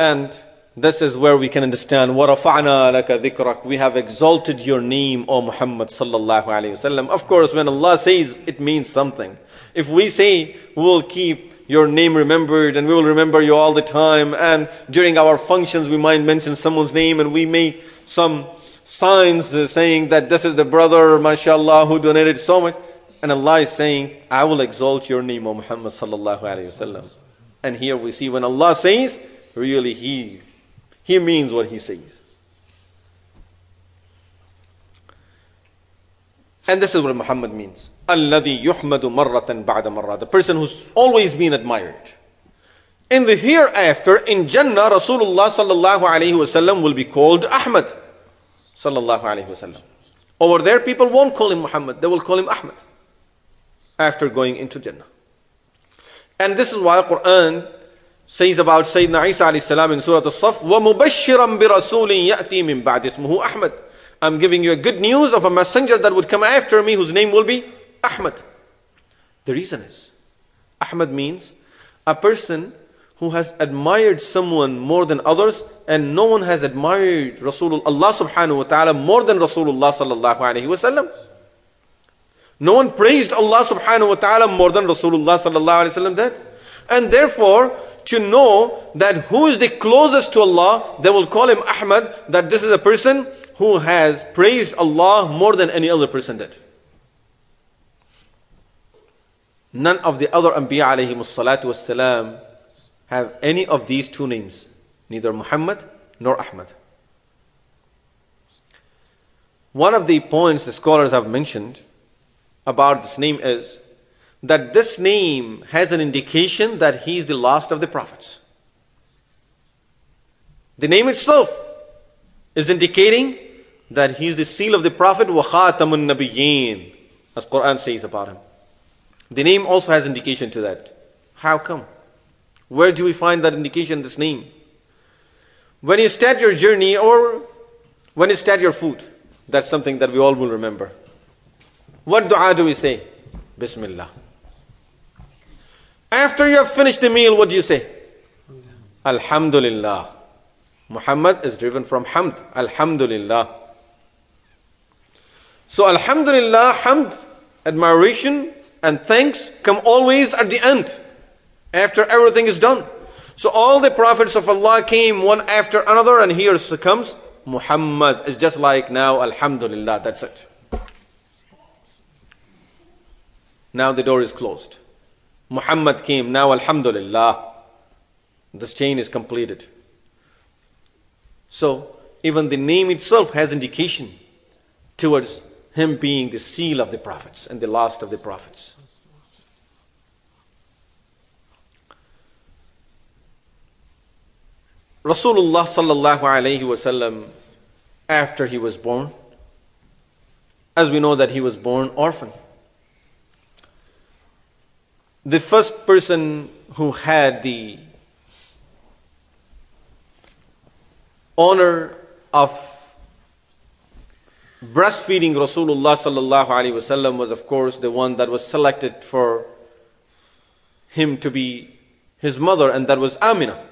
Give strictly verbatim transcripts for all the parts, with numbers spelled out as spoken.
And this is where we can understand, وَرَفَعْنَا لَكَ ذِكْرَكَ, we have exalted your name, O Muhammad sallallahu alayhi wasallam. Of course, when Allah says, it means something. If we say, we will keep your name remembered and we will remember you all the time, and during our functions we might mention someone's name and we make some signs uh, saying that this is the brother, mashallah, who donated so much. And Allah is saying, I will exalt your name, O Muhammad sallallahu alayhi wasallam. And here we see when Allah says, really He, He means what He says. And this is what Muhammad means. الَّذِي يُحْمَدُ مَرَّةً بَعْدَ مَرَّةً, the person who's always been admired. In the hereafter, in Jannah, Rasulullah sallallahu alayhi wasallam will be called Ahmad sallallahu alayhi wasallam. Over there, people won't call him Muhammad, they will call him Ahmad after going into Jannah. And this is why Quran says about Sayyidina Isa alayhi salam in Surah As-Saff, وَمُبَشِّرًا بِرَسُولٍ يَأْتِي مِن بَعْدِ اسْمُهُ أَحْمَدٍ, I'm giving you a good news of a messenger that would come after me whose name will be Ahmad. The reason is, Ahmad means a person who has admired someone more than others, and no one has admired Rasulullah Allah subhanahu wa ta'ala more than Rasulullah sallallahu alayhi wa sallam. No one praised Allah subhanahu wa ta'ala more than Rasulullah sallallahu alayhi wa sallam did. And therefore, to know that who is the closest to Allah, they will call him Ahmad, that this is a person who has praised Allah more than any other person did. None of the other Anbiya alayhimus salatu wassalam have any of these two names, neither Muhammad nor Ahmad. One of the points the scholars have mentioned about this name is that this name has an indication that he is the last of the prophets. The name itself is indicating that he is the seal of the prophet, وَخَاتَمُ النَّبِيِّينَ, as Quran says about him. The name also has indication to that. How come? Where do we find that indication in this name? When you start your journey or when you start your food, that's something that we all will remember. What dua do we say? Bismillah. After you have finished the meal, what do you say? Alhamdulillah. Muhammad is driven from hamd. Alhamdulillah. So Alhamdulillah, hamd, admiration and thanks come always at the end, after everything is done. So all the prophets of Allah came one after another, and here comes Muhammad. It's just like now, Alhamdulillah, that's it. Now the door is closed. Muhammad came, now Alhamdulillah, this chain is completed. So even the name itself has indication towards him being the seal of the prophets and the last of the prophets. Rasulullah sallallahu alayhi wasallam, after he was born, as we know that he was born orphan, the first person who had the honor of breastfeeding Rasulullah sallallahu alaihi wasallam was, of course, the one that was selected for him to be his mother, and that was Amina.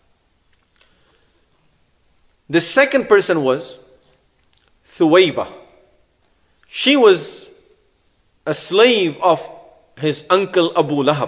The second person was Thuwayba. She was a slave of his uncle Abu Lahab.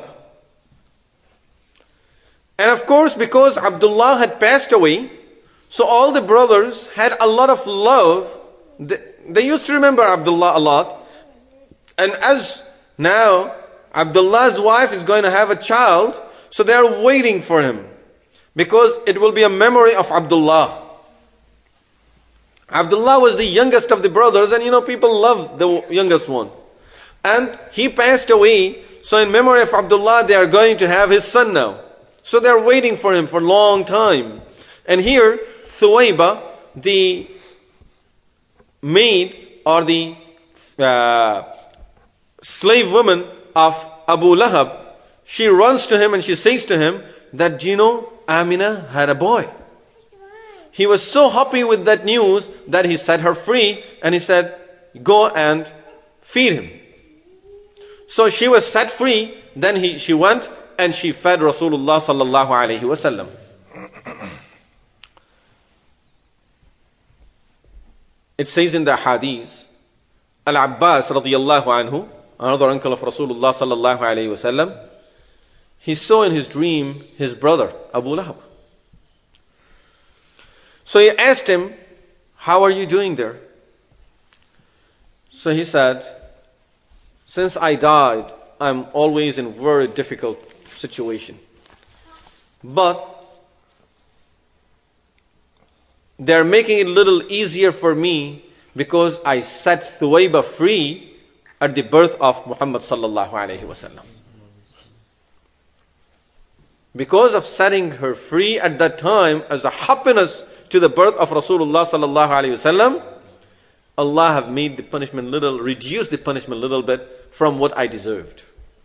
And of course, because Abdullah had passed away, so all the brothers had a lot of love. They, they used to remember Abdullah a lot. And as now Abdullah's wife is going to have a child, so they are waiting for him, because it will be a memory of Abdullah. Abdullah was the youngest of the brothers, and you know, people love the youngest one. And he passed away, so in memory of Abdullah, they are going to have his son now. So they are waiting for him for a long time. And here, Thuwayba, the maid or the uh, slave woman of Abu Lahab, she runs to him and she says to him that, do you know, Amina had a boy. He was so happy with that news that he set her free, and he said, go and feed him. So she was set free. Then he, she went and she fed Rasulullah sallallahu alaihi wasallam. It says in the hadith, Al-Abbas radiyallahu anhu, another uncle of Rasulullah sallallahu alayhi wa sallam, he saw in his dream his brother, Abu Lahab. So he asked him, how are you doing there? So he said, since I died, I'm always in a very difficult situation. But they're making it a little easier for me because I set Thuwayba free at the birth of Muhammad sallallahu alayhi wa sallam. Because of setting her free at that time as a happiness to the birth of Rasulullah sallallahu alayhi wa sallam, Allah have made the punishment little, reduced the punishment a little bit from what I deserved.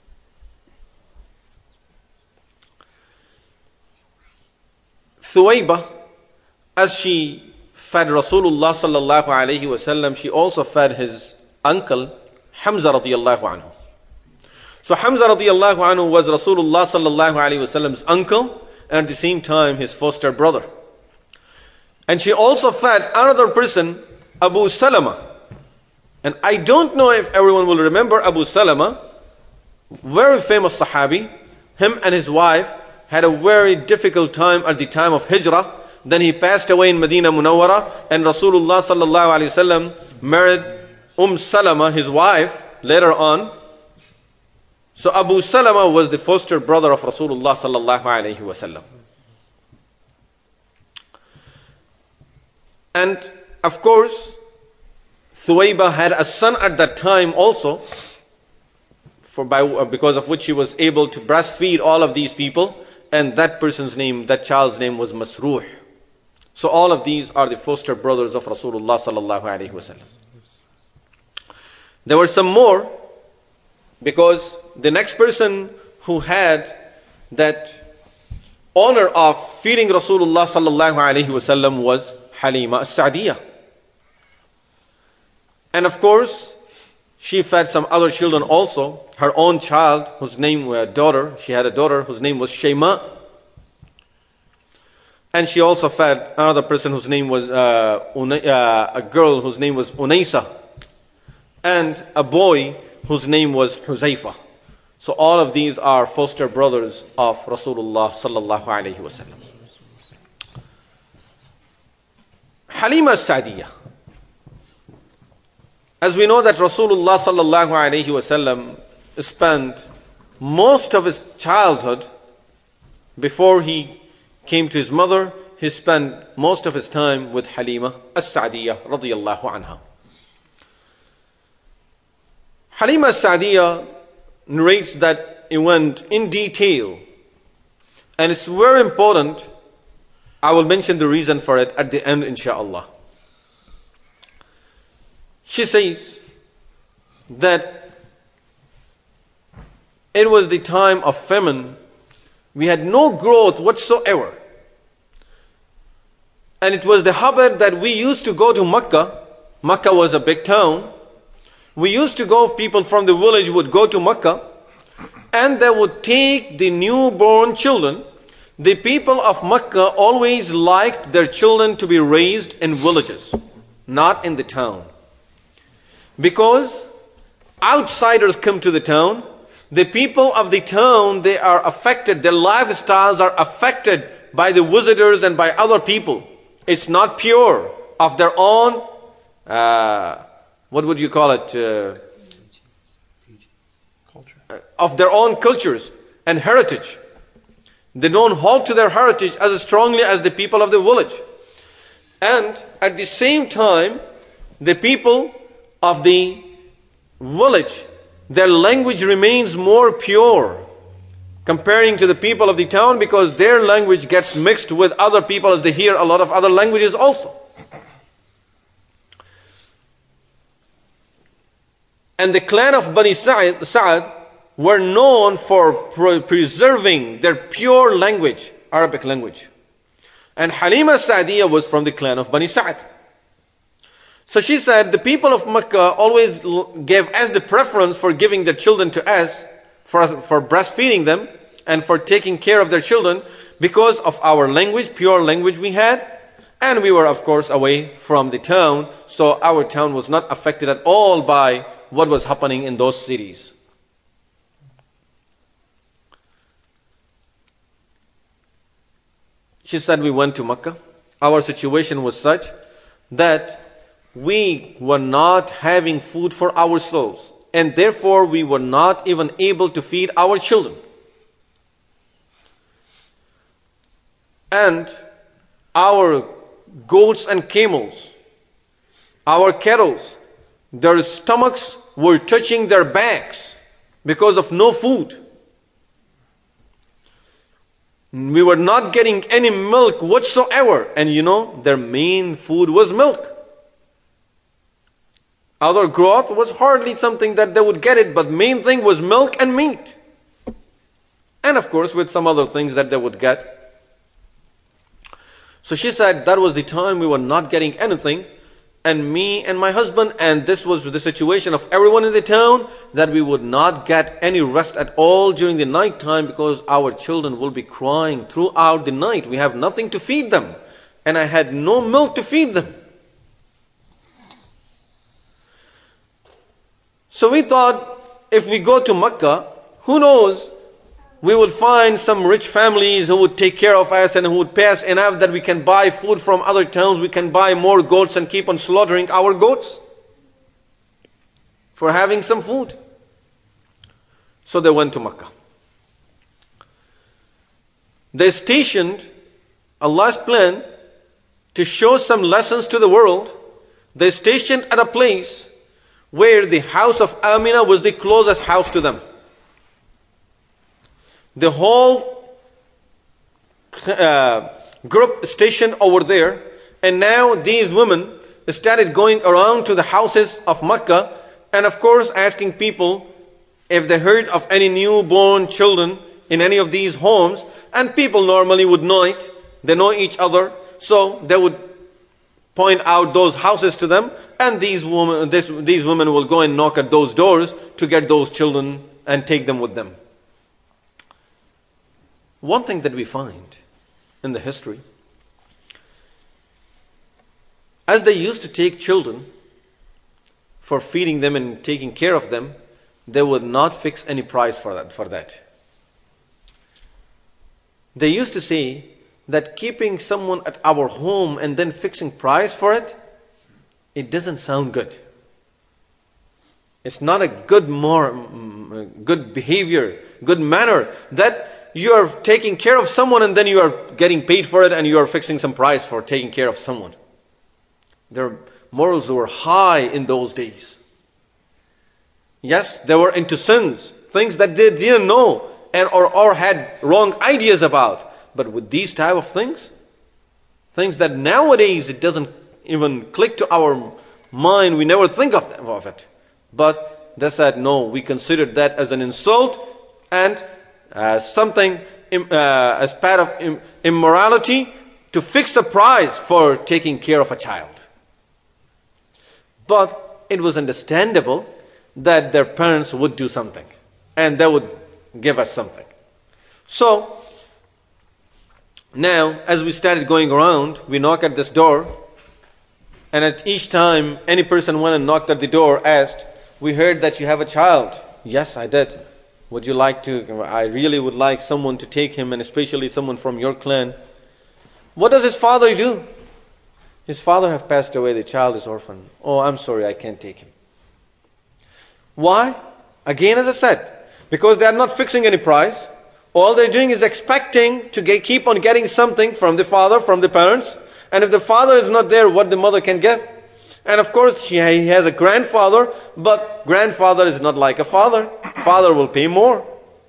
Thuwayba, as she fed Rasulullah sallallahu alayhi wa sallam, she also fed his uncle Hamza radiyallahu anhu. So Hamza radiyallahu anhu was Rasulullah sallallahu alayhi wa sallam's uncle and at the same time his foster brother. And she also fed another person, Abu Salama. And I don't know if everyone will remember Abu Salama, very famous Sahabi. Him and his wife had a very difficult time at the time of Hijrah. Then he passed away in Medina Munawwara, and Rasulullah sallallahu alayhi wa sallam married Umm Salama, his wife, later on. So Abu Salama was the foster brother of Rasulullah sallallahu alayhi wa sallam. And of course, Thuwayba had a son at that time also, for by, because of which she was able to breastfeed all of these people. And that person's name, that child's name was Masruh. So all of these are the foster brothers of Rasulullah sallallahu alayhi wa sallam. There were some more, because the next person who had that honor of feeding Rasulullah sallallahu alayhi wa sallam was Halima as-Sa'diyah. And of course, she fed some other children also. Her own child, whose name was daughter, she had a daughter whose name was Shayma. And she also fed another person whose name was, uh, Una- uh, a girl whose name was Unaysa. And a boy whose name was Huzaifa. So all of these are foster brothers of Rasulullah sallallahu alayhi wa sallam. Halima as-Sa'diyah. As we know that Rasulullah sallallahu alayhi wa sallam spent most of his childhood, before he came to his mother, he spent most of his time with Halima as-Sa'diyah radiyallahu anha. Halima as-Sa'diyah narrates that it went in detail, and it's very important. I will mention the reason for it at the end, inshaAllah. She says that it was the time of famine. We had no growth whatsoever. And it was the habit that we used to go to Makkah. Makkah was a big town. We used to go, people from the village would go to Makkah, and they would take the newborn children. The people of Makkah always liked their children to be raised in villages, not in the town. Because outsiders come to the town, the people of the town, they are affected, their lifestyles are affected by the visitors and by other people. It's not pure of their own, uh, what would you call it? Uh, Culture. Of their own cultures and heritage. They don't hold to their heritage as strongly as the people of the village. And at the same time, the people of the village, their language remains more pure comparing to the people of the town, because their language gets mixed with other people as they hear a lot of other languages also. And the clan of Bani Sa'ad, Sa'ad were known for preserving their pure language, Arabic language. And Halima Sa'diyah was from the clan of Bani Sa'ad. So she said the people of Mecca always gave us the preference for giving their children to us, for, for breastfeeding them and for taking care of their children, because of our language, pure language we had, And we were, of course, away from the town, so our town was not affected at all by what was happening in those cities. She said we went to Mecca. Our situation was such that we were not having food for ourselves, and therefore we were not even able to feed our children. And our goats and camels, our cattle, their stomachs were touching their backs because of no food. We were not getting any milk whatsoever. And you know, their main food was milk. Other growth was hardly something that they would get it, but main thing was milk and meat. And of course with some other things that they would get. So she said that was the time we were not getting anything, and me and my husband, and this was the situation of everyone in the town, that we would not get any rest at all during the night time because our children will be crying throughout the night. We have nothing to feed them, and I had no milk to feed them. So we thought, if we go to Mecca, who knows, we would find some rich families who would take care of us and who would pay us enough that we can buy food from other towns. We can buy more goats and keep on slaughtering our goats for having some food. So they went to Mecca. They stationed Allah's plan to show some lessons to the world. They stationed at a place where the house of Amina was the closest house to them. The whole uh, group stationed over there, and now these women started going around to the houses of Mecca, and of course asking people if they heard of any newborn children in any of these homes. And people normally would know it. They know each other, so they would point out those houses to them, and these women, this, these women will go and knock at those doors to get those children and take them with them. One thing that we find in the history, as they used to take children for feeding them and taking care of them, they would not fix any price for that. For that. They used to say that keeping someone at our home and then fixing price for it, it doesn't sound good. It's not a good more good behavior, good manner that you are taking care of someone and then you are getting paid for it and you are fixing some price for taking care of someone. Their morals were high in those days. Yes, they were into sins, things that they didn't know and or, or had wrong ideas about. But with these type of things, things that nowadays it doesn't even click to our mind, we never think of, them, of it. But they said, no, we considered that as an insult and as something, uh, as part of immorality, to fix a price for taking care of a child. But it was understandable that their parents would do something and they would give us something. So now, as we started going around, we knock at this door, and at each time any person went and knocked at the door, asked, we heard that you have a child. Yes, I did. Would you like to, I really would like someone to take him, and especially someone from your clan. What does his father do? His father have passed away, the child is orphan. Oh, I'm sorry, I can't take him. Why? Again, as I said, because they are not fixing any price. All they're doing is expecting to get, keep on getting something from the father, from the parents. And if the father is not there, what the mother can get? And of course, she, he has a grandfather, but grandfather is not like a father. Father will pay more.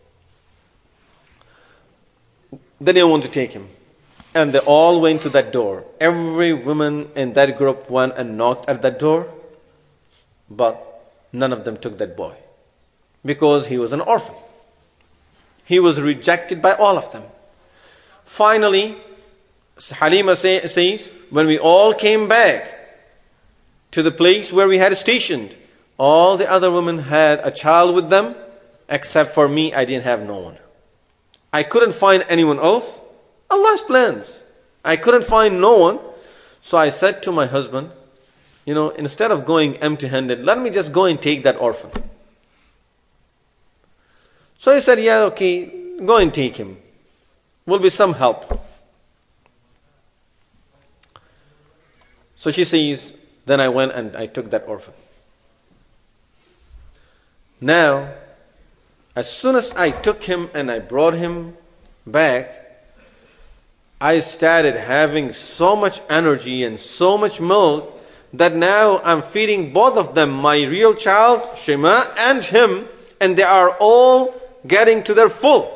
They didn't want to take him. And they all went to that door. Every woman in that group went and knocked at that door. But none of them took that boy. Because he was an orphan. He was rejected by all of them. Finally, Halima say, says, when we all came back to the place where we had stationed, all the other women had a child with them, except for me, I didn't have no one. I couldn't find anyone else. Allah's plans. I couldn't find no one. So I said to my husband, you know, instead of going empty-handed, let me just go and take that orphan. So he said, yeah, okay, go and take him. Will be some help. So she says, then I went and I took that orphan. Now, as soon as I took him and I brought him back, I started having so much energy and so much milk that now I'm feeding both of them, my real child, Shema, and him, and they are all getting to their full.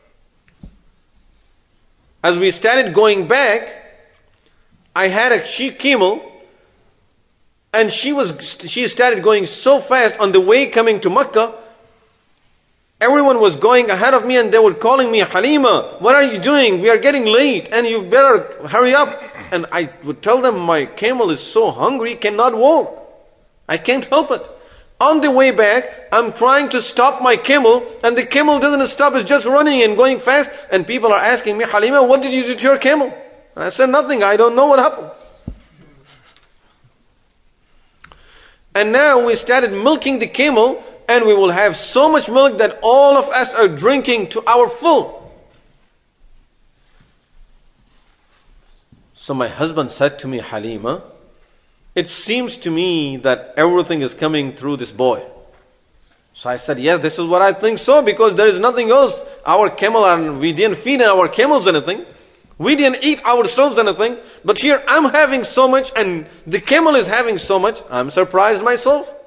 As we started going back, I had a she camel, and she was she started going so fast on the way coming to Mecca. Everyone was going ahead of me and they were calling me, Halima, what are you doing? We are getting late and you better hurry up. And I would tell them, my camel is so hungry, cannot walk. I can't help it. On the way back, I'm trying to stop my camel and the camel doesn't stop, it's just running and going fast. And people are asking me, Halima, what did you do to your camel? And I said, nothing, I don't know what happened. And now we started milking the camel, and we will have so much milk that all of us are drinking to our full. So my husband said to me, Halima, it seems to me that everything is coming through this boy. So I said, yes, this is what I think so, because there is nothing else. Our camel, and we didn't feed our camels anything. We didn't eat ourselves anything. But here I'm having so much and the camel is having so much. I'm surprised myself.